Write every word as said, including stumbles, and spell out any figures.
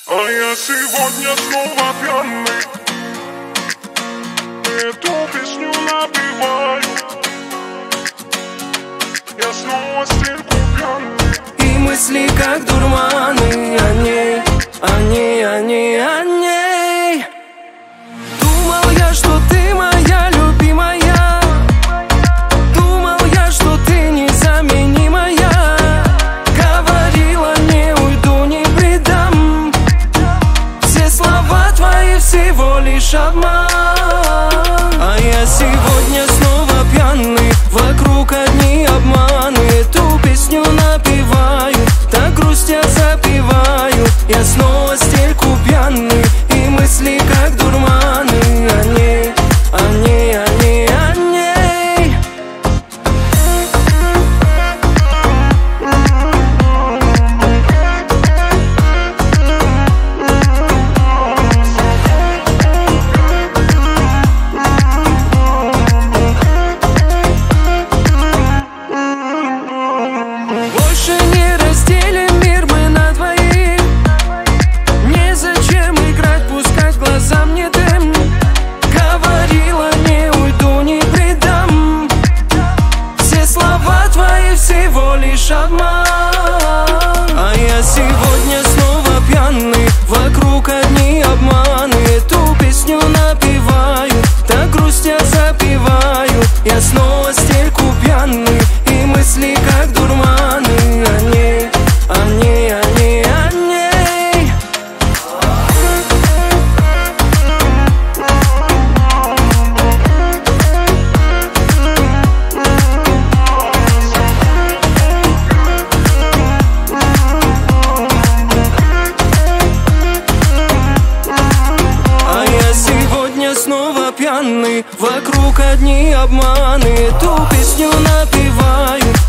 А я сегодня снова пьяный, эту песню напеваю. Я снова стельку пьяный, и мысли как дурманы о ней, о ней, о ней, о ней. Думал я, что ты моя любимая, думал я, что ты незаменимая. Говорила, не уйду, не предам, все слова твои всего лишь обман. А я сегодня снова пьяный, вокруг одни обманы. Эту песню напеваю, так грустя запиваю. Я снова стельку пьяный, и мысли как дурманы о ней, о ней, о ней, о ней. Больше не разделим мир мы на двоих, незачем играть, пускать глаза мне дым. Говорила, не уйду, не предам, все слова твои всего лишь обман. А я сегодня снова пьяный, вокруг одни обманы. Эту песню напеваю, так грустя запиваю. Я снова стельку пьяный, и мысли как дурманы о ней, о ней, о ней, о ней. А я сегодня снова пьяный, вокруг одни обманы. Эту песню напеваю,